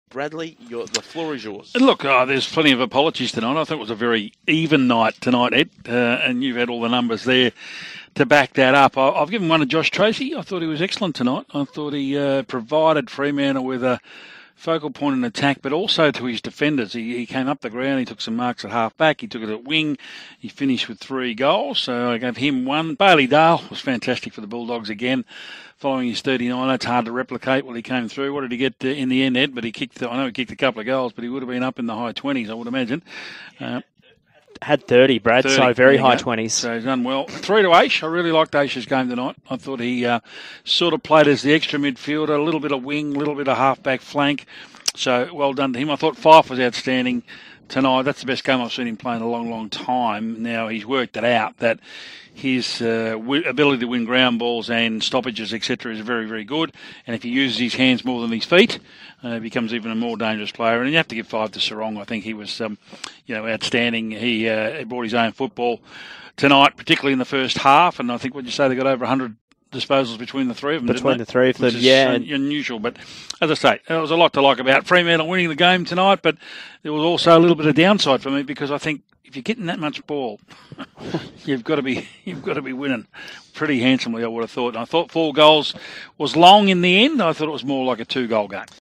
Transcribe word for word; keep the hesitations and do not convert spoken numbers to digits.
Bradley, your, the floor is yours. Look, oh, there's plenty of apologies tonight. I think it was a very even night tonight, Ed, uh, and you've had all the numbers there to back that up. I, I've given one to Josh Tracy. I thought he was excellent tonight. I thought he uh, provided Fremantle with a focal point in attack, but also to his defenders. He, he came up the ground, he took some marks at half back, he took it at wing, he finished with three goals, so I gave him one. Bailey Dale was fantastic for the Bulldogs again, following his thirty-nine. That's hard to replicate what he came through. What did he get uh, in the end, Ed? But he kicked, I know he kicked a couple of goals, but he would have been up in the high twenties, I would imagine. Uh, Had thirty, Brad, thirty, so very high go. twenties. So he's done well. Three to Aish. I really liked Aish's game tonight. I thought he uh, sort of played as the extra midfielder, a little bit of wing, a little bit of half-back flank. So well done to him. I thought Fife was outstanding tonight. That's the best game I've seen him play in a long, long time. Now he's worked it out that his uh, w- ability to win ground balls and stoppages, et cetera, is very, very good. And if he uses his hands more than his feet, uh, he becomes even a more dangerous player. And you have to give five to Sarong. I think he was, um, you know, outstanding. He uh, brought his own football tonight, particularly in the first half. And I think, what you say, they got over one hundred disposals between the three of them. Between the three of them, Which is yeah. un- unusual. But as I say, there was a lot to like about Fremantle winning the game tonight, but there was also a little bit of downside for me, because I think if you're getting that much ball, you've got to be you've got to be winning pretty handsomely, I would have thought. And I thought four goals was long in the end. I thought it was more like a two-goal game.